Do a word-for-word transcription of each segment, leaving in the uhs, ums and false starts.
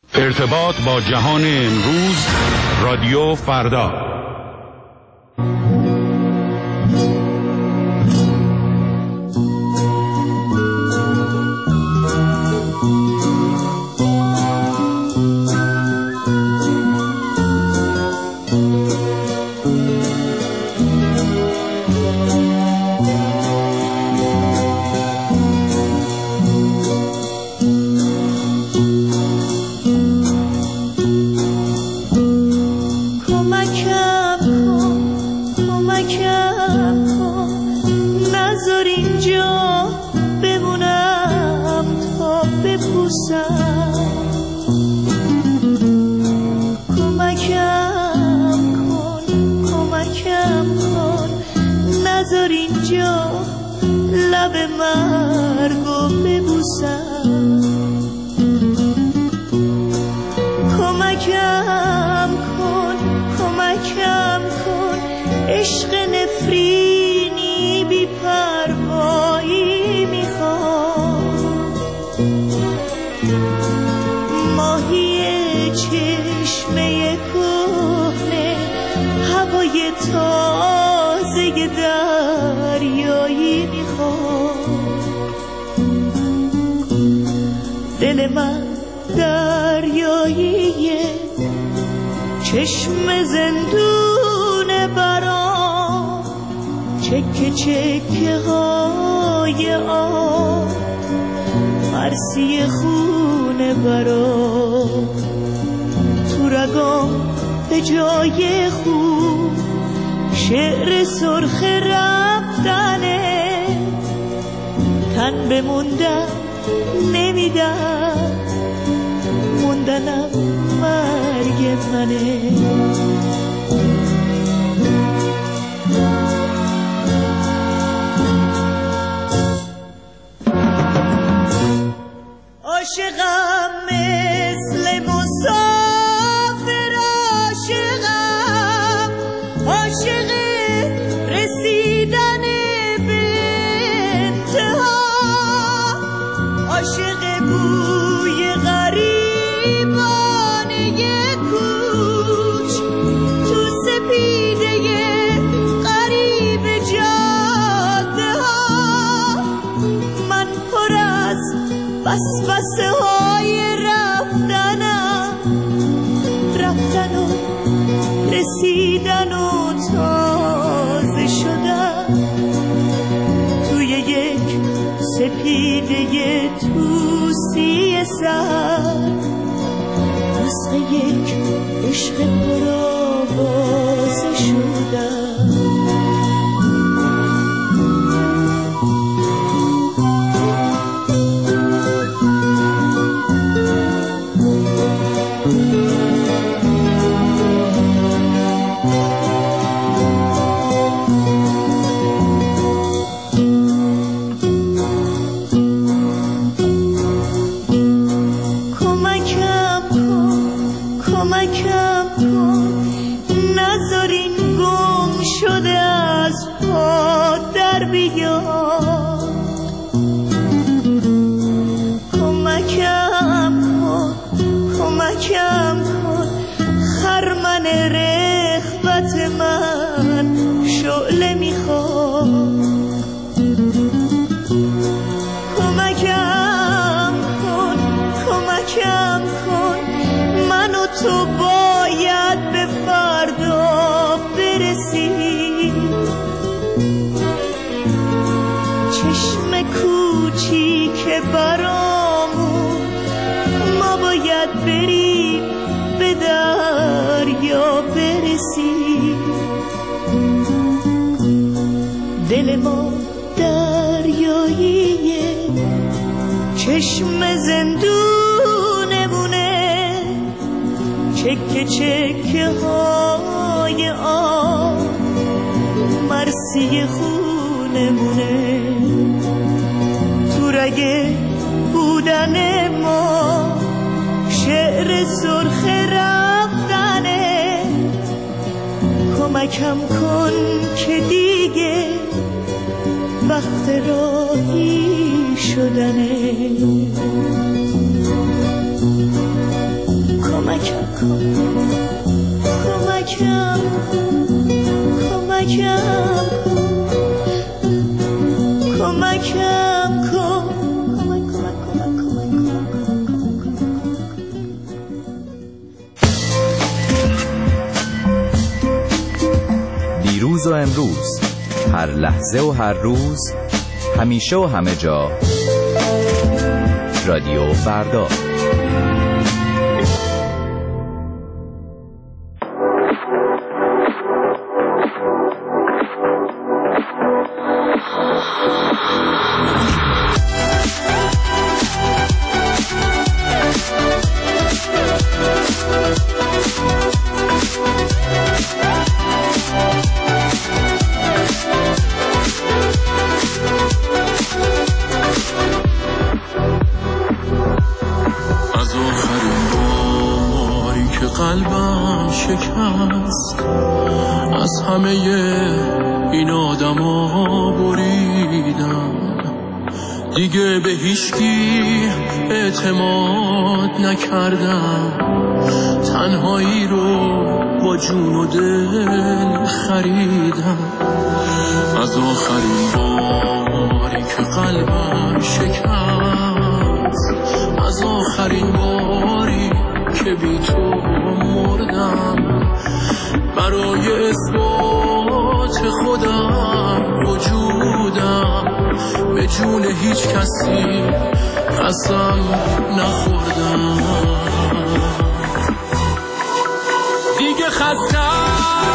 ارتباط با جهان امروز، رادیو فردا. دل من دریاییه، چشم زندون برام، چکه چکه های آب، مرسی خونه برام، تو رگام به جای خوب شعر سرخ رفتنه، تن بموندن نمیدن، موندنم مرگ منه. عاشقم مثل مسافر، عاشقم عاشق رسیدن به انتها، عاشق بوی غریبانه کوچ تو سپیده غریب جاده ها، من پر از وسوسه های رفتنم، رفتن و رسیدن و تازه شدن، توی یک سپیده توسی سر، مثل یک عشق پرآوازه شدن. تو باید به فردا برسی، چشم کوچیک برامون، ما باید بریم به دریا برسی، دل ما دریاییه، چشم زندونمونه، چکه چکه های آب، مرسی خونمونه، تو رگ بودن ما شعر سرخ رفتنه، کمکم کن که دیگه وقت راهی شدنه. کن کمکم کمکم کمکم کن کمک کمک کمک کمک دیروز و امروز، هر لحظه و هر روز، همیشه و همه جا، رادیو فردا. قلبم شکست، از همه این آدما بریدم، دیگه به هیچکی اعتماد نکردم، تنهایی رو با جون و دل خریدم. از آخرین باری که قلبم شکست، از آخرین باری که بی تو مردم، برای اثبات خودم وجودم به جون هیچ کسی قسم نخوردم. دیگه خستم،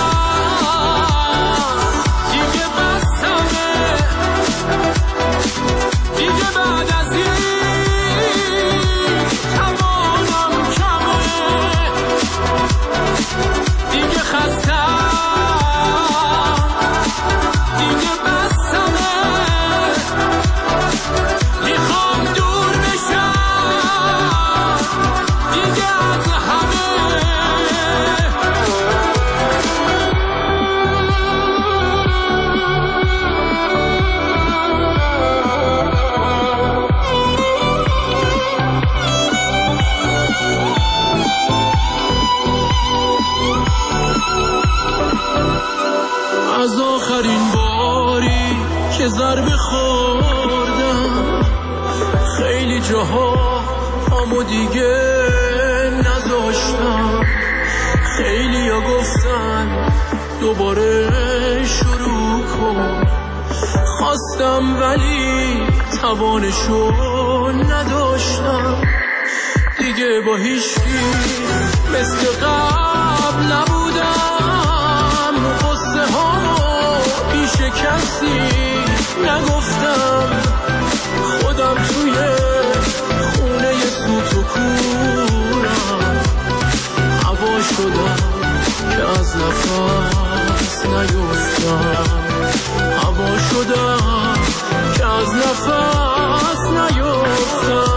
دیگه بستمه، دیگه بعد از این توانم کمه، دیگه خستم، دیگه بستمه، میخوام دور بشم دیگه از همه. از آخرین باری که ضربه خوردم، خیلی جاها پامو دیگه نذاشتم، خیلی ها گفتن دوباره شروع کن، خواستم ولی توانشو نداشتم، دیگه با هیچکی مثل قبل نبودم، قصه ها پیش کسی نگفتم، خودم توی خونه سوت و کورم، هوا شدم که از نفس نیفتم، هوا شدم که از نفس نیفتم.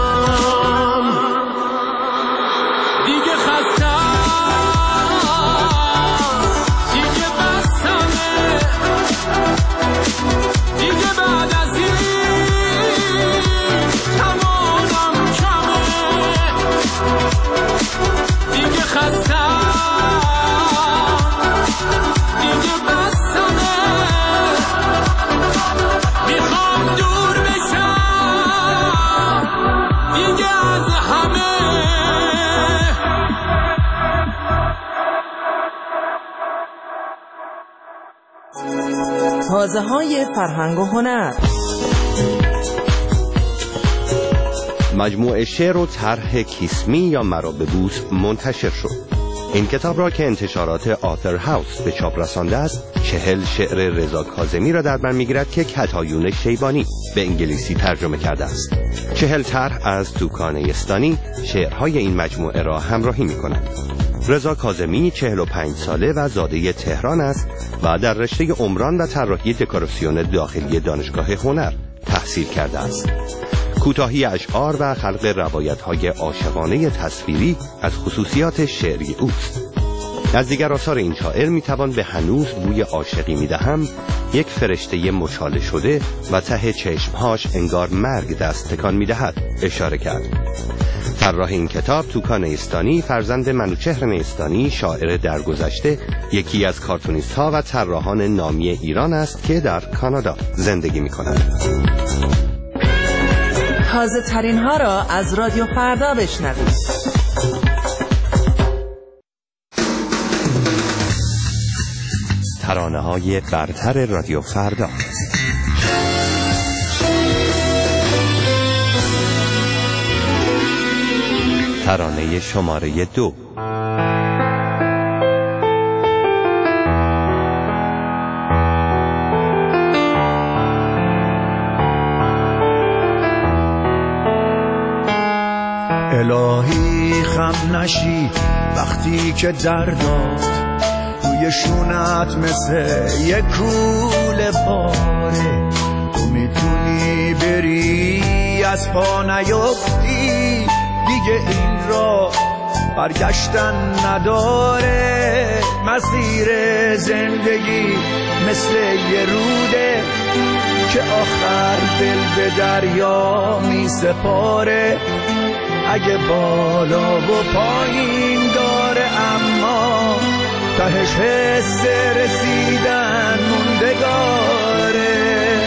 دیگه خستم، دیگه بستمه، دیگه بعد از این توانم کمه، دیگه خستم، دیگه بستمه، میخوام دور بشم دیگه از همه. تازه های فرهنگ و هنر. مجموعه شعر و طرح کیسمی یا مرا ببوس منتشر شد. این کتاب را که انتشارات آثر هاوس به چاپ رسانده است، چهل شعر رضا کاظمی را در بر میگیرد که کتایون شیبانی به انگلیسی ترجمه کرده است. چهل طرح از توکان یستانی شعرهای این مجموعه را همراهی می کند. رضا کاظمی چهل و پنج ساله و زاده تهران است و در رشته عمران و طراحی دکوراسیون داخلی دانشگاه هنر تحصیل کرده است. کوتاهی اشعار و خلق روایت‌های عاشقانه تصویری از خصوصیات شعری اوست. از دیگر آثار این شاعر میتوان به هنوز بوی عاشقی میدهم، یک فرشته مچاله شده و ته چشمهاش انگار مرگ دست تکان میدهد اشاره کرد. طراح این کتاب توکا نیستانی، فرزند منوچهر نیستانی، شاعر درگذشته، یکی از کارتونیست ها و طراحان نامی ایران است که در کانادا زندگی می کند. تازه ترین ها را از رادیو فردا بشنوید. ترانه های برتر رادیو فردا. ترانه شماره دو. الهی خم نشی وقتی که درداد روی شونت مثل یک کوله پاره، تو میتونی بری از پا نیفتی، دیگه این را برگشتن نداره. مسیر زندگی مثل یه روده که آخر دل به دریا می سپاره. اگه بالا و پایین داره اما تهش حس رسیدن موندگاره.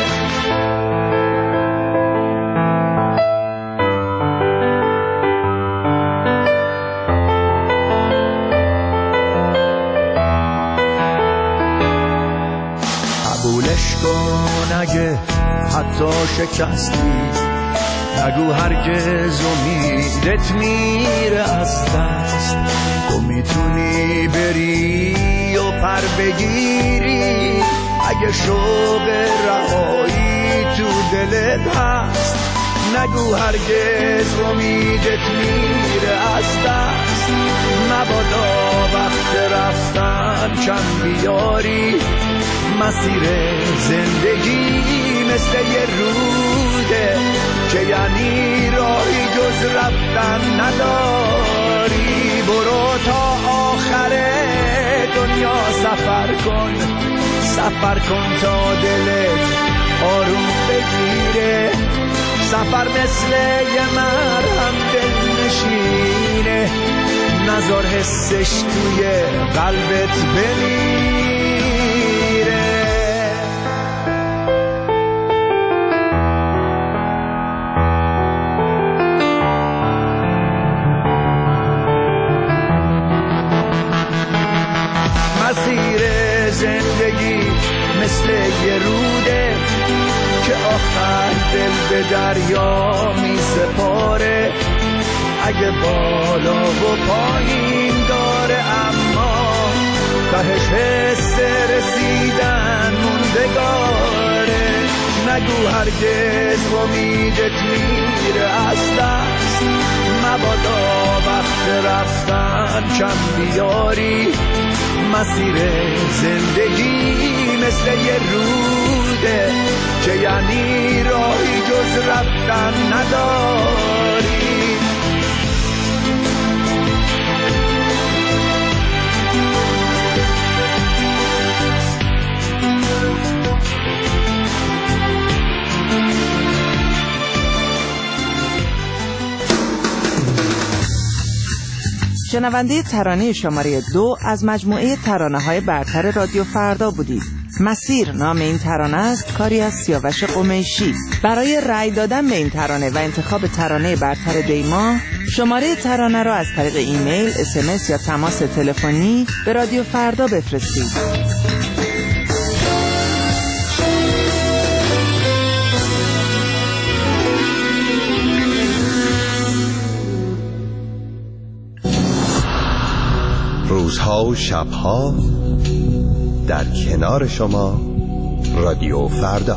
قبولش کن اگه حتی شکستی، نگو هرگز امیدت میره از دست. تو میتونی بری و پر بگیری اگه شوق رهایی تو دلت هست. نگو هرگز امیدت میره از دست. مبادا وقت رفتن کم بیاری. مسیر زندگی مثل یه روده که یعنی راهی جز رفتن نداری. برو تا آخر دنیا سفر کن، سفر کن تا دلت آروم بگیره. سفر مثل یه مرهم دل نشینه، نذار حسش توی قلبت بمیره. مسیر زندگی مثل یه روده که آخر دل به دریا می سپاره. اگه بالا و پایین داره اما تهش حس رسیدن موندگاره. نگو هرگز امیدت میره از دست. مبادا وقت رفتن کم بیاری. مسیر زندگی مثل یه روده که یعنی راهی جز رفتن نداری. شنونده ترانه شماره دو از مجموعه ترانه‌های برتر رادیو فردا بودید. مسیر نام این ترانه است، کاری از سیاوش قمیشی. برای رأی دادن به این ترانه و انتخاب ترانه برتر دیما، شماره ترانه را از طریق ایمیل، اس ام اس یا تماس تلفنی به رادیو فردا بفرستید. روزها و شبها در کنار شما رادیو فردا.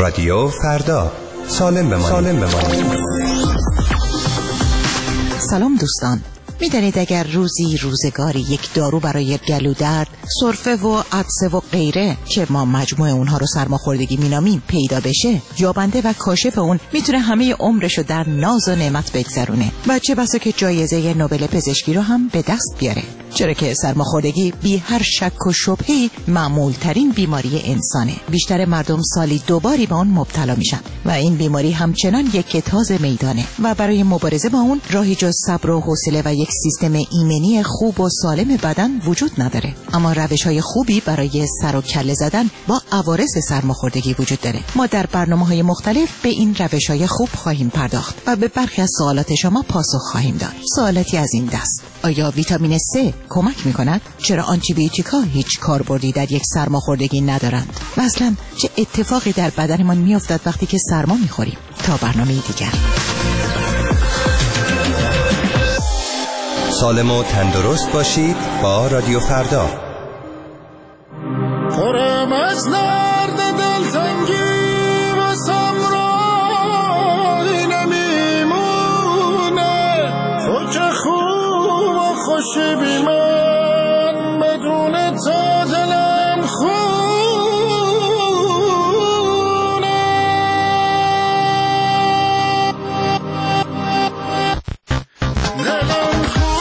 رادیو فردا، سالم بمانید. سالم بمانید. سلام دوستان، میدانید اگر روزی روزگاری یک دارو برای گلودرد، سرفه و عطسه و غیره که ما مجموعه اونها رو سرماخوردگی مینامیم پیدا بشه، یابنده و کاشف اون میتونه همه عمرشو در ناز و نعمت بگذرونه و چه بسا که جایزه نوبل پزشکی رو هم به دست بیاره، چرا که سرماخوردگی بی هر شک و شبهه‌ای معمول ترین بیماری انسانه. بیشتر مردم سالی دوباری به اون مبتلا میشن و این بیماری همچنان یک تاز میدانه و برای مبارزه با اون راهی جز صبر و حوصله و یک سیستم ایمنی خوب و سالم بدن وجود نداره. اما روش‌های خوبی برای سر و کله زدن با عوارض سرماخوردگی وجود داره. ما در برنامه‌های مختلف به این روش‌های خوب خواهیم پرداخت و به برخی از سوالات شما پاسخ خواهیم داد. سوالاتی از این دست: آیا ویتامین C کمک می‌کند؟ چرا آنتی بیوتیکا هیچ کاربردی در یک سرماخوردگی ندارند؟ و اصلاً چه اتفاقی در بدنمان می‌افتد وقتی که سرما می‌خوریم؟ تا برنامه دیگر. سالم و تندرست باشید با رادیو فردا. خورم از درد دلتنگی واسم راهی نمیمونه، تو که خوب و خوشی بی من، بدون تا دلم خونه. دلم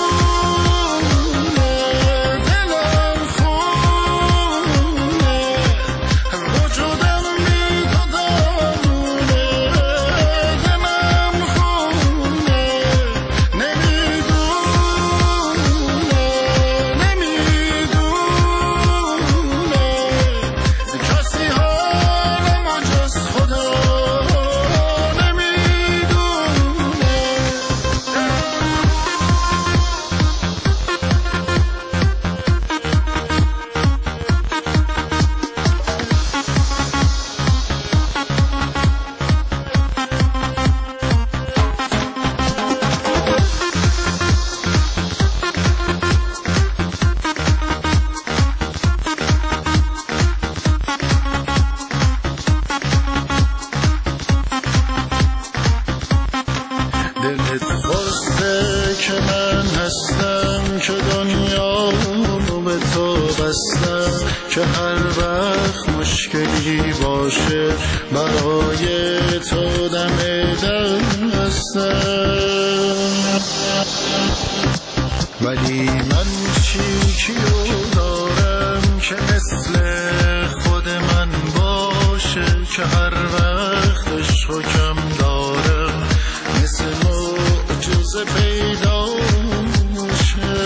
که هر وقت مشکلی باشه برای تو دم دستم، ولی من چیکیو دارم که مثل خود من باشه، که هر وقت عشقو کم داره مثل معجزه پیدا شه.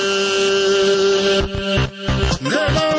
دلم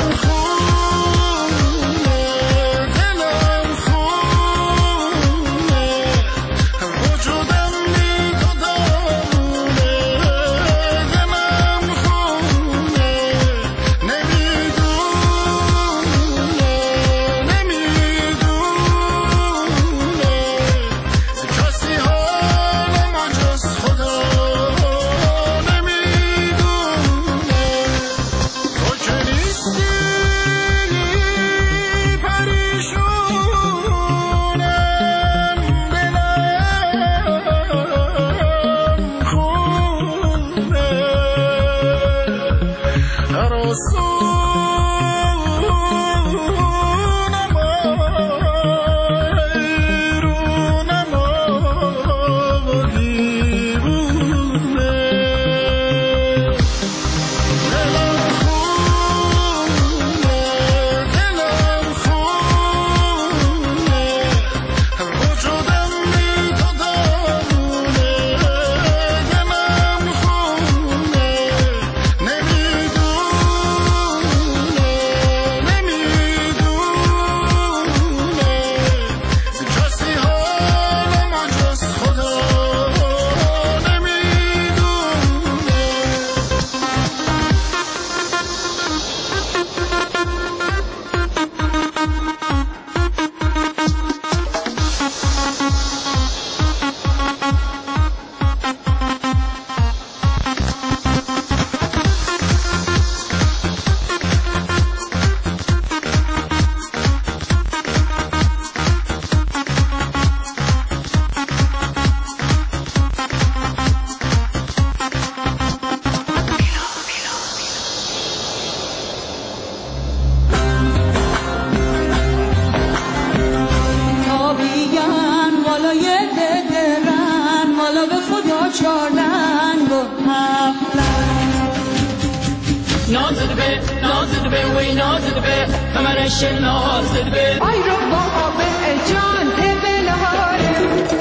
چارلنگ و هفتلنگ نازد به نازد به وی نازد به کمرش نازد به آی رو با به جان تبل هاره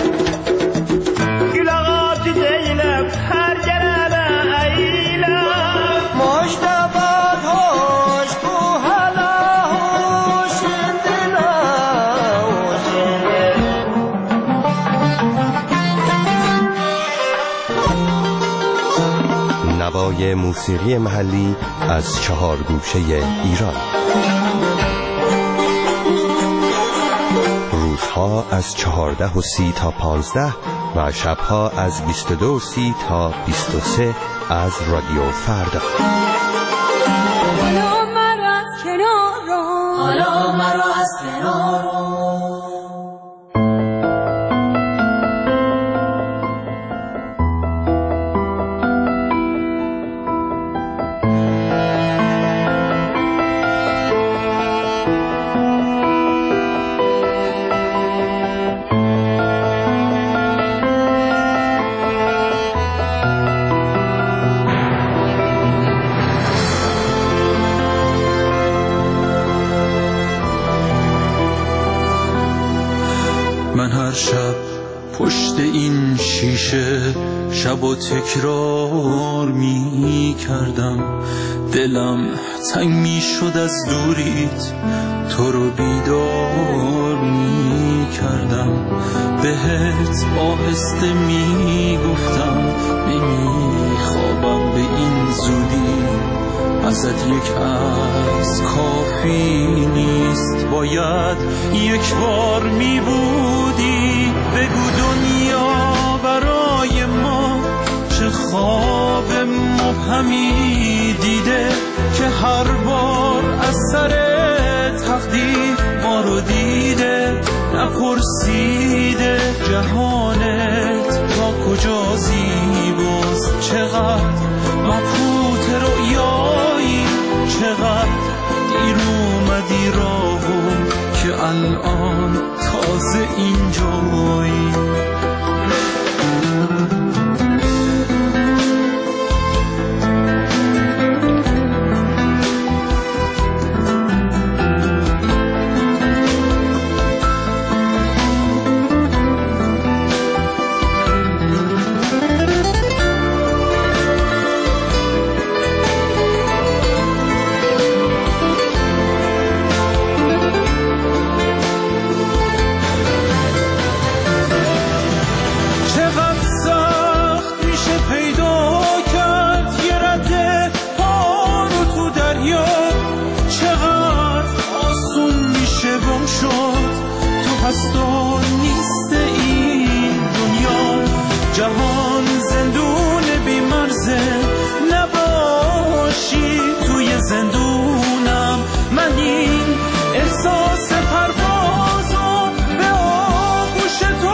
گلاغات دیلم هر جرابه ایلم مشتبات هوش کو حالا هوش دلا نوای موسیقی محلی از چهار گوشه ایران. روزها از چهارده و سی تا پانزده و شبها از بیست و دو و سی تا بیست و سه از رادیو فردا. حالا مرا از کنار رو حالا مرا از کنار رو من هر شب پشت این شیشه شب و تکرار می کردم، دلم تنگ می شد از دوریت، تو رو بیدار می کردم، بهت آهسته می گفتم نمی خوابم به این زودی، ازت یک عکس کافی نیست، باید یک بار می بودی، بگو دنیا برای ما چه خواب مبهمی دیده که هر بار از سر تقدیر ما رو دیده، نپرسیده جهانت تا کجا زیباست، چقدر مبهوت رؤیایی، چقدر دیر اومدی راهو که الان تازه اینجایی. جهان زندون بی‌مرزه، نباشی توی زندونم، من این احساس پروازو به آغوش تو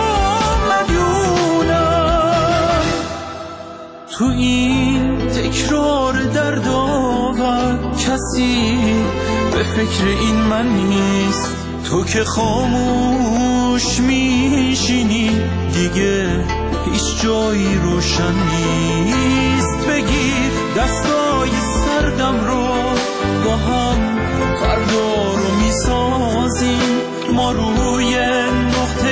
مدیونم، تو این تکرار دردآور کسی به فکر این من نیست، تو که خاموش میشینی دیگه هیچ جایی روشن نیست، بگیر دستای سردم رو با هم فردا رو میسازیم، ما روی نقطه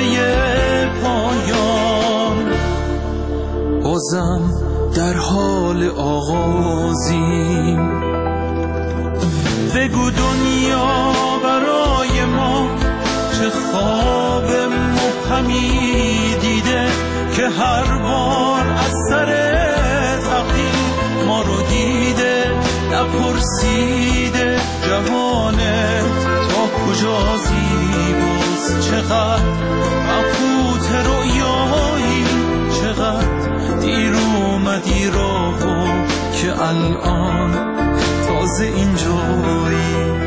پایان بازم در حال آغازیم، بگو دنیا برای ما چه خواب مبهمی دیده که هر بار از سر تقدیر ما رو دیده، نپرسیده جهانت تا کجا زیباست، چقدر مبهوت رؤیایی، چقدر دیر اومدی راهو که الان تازه اینجایی.